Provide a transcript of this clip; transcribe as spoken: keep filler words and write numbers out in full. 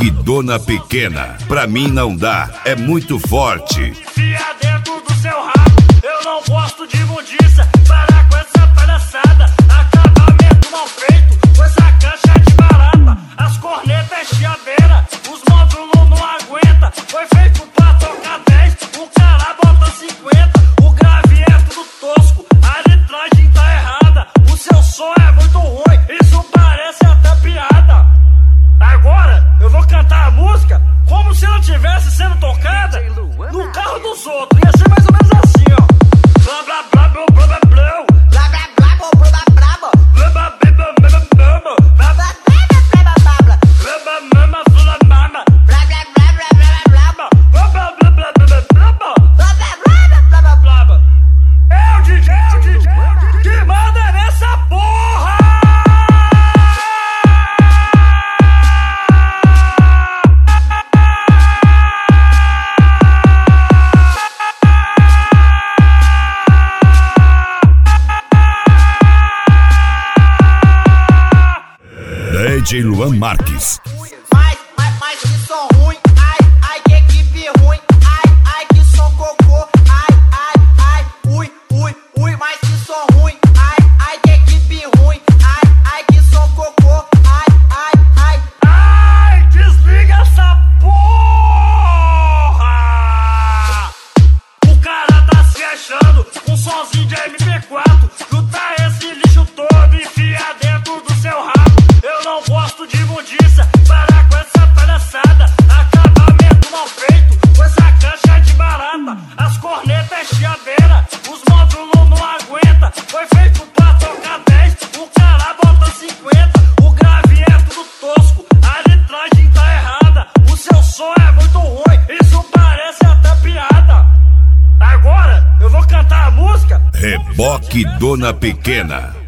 Reboque Dona Pequena. Pra mim não dá, é muito forte. Enfia dentro do seu rabo, eu não gosto de imundícia. Parar com essa palhaçada, acabamento mal feito com essa cancha de barata. As cornetas é chiadeira, os módulos não aguenta. Foi feito pra tocar dez, o cara bota cinquenta. O grave é tudo tosco, a litragem tá errada. O seu som é muito ruim, isso parece até piada. Agora eu vou cantar a música como se ela tivesse sendo tocada no carro dos outros. Ia ser mais ou menos assim, ó. Blá blá blá blá blá blá blá. Blá blá blá blá blá blá blá. Blá blá blá blá blá blá. Blá blá blá blá blá blá. Blá blá blá blá blá blá. Blá blá blá blá blá blá. Blá blá blá blá blá blá. Blá blá blá blá blá blá. É o D J, é o D J que manda nessa porra. D J Luan Marques. Mas, mas, mas que som ruim, ai, ai, que equipe ruim, ai, ai, que som cocô, ai, ai, ai, ui, ui, ui, mas que som ruim, ai, ai, que equipe ruim, ai, ai, que som cocô, ai, ai, ai, ai, desliga essa porra! O cara tá se achando um sonzinho de M P quatro, junta esse lixo todo e enfia dentro do seu rabo. Eu não gosto de imundícia, parar com essa palhaçada, acabamento mal feito com essa cancha de barata. As cornetas é chiadeira, os módulos não aguenta. Foi feito pra tocar dez, o cara bota cinquenta. O grave é tudo tosco, a litragem tá errada. O seu som é muito ruim, isso parece até piada. Agora eu vou cantar a música Reboque Dona Pequena.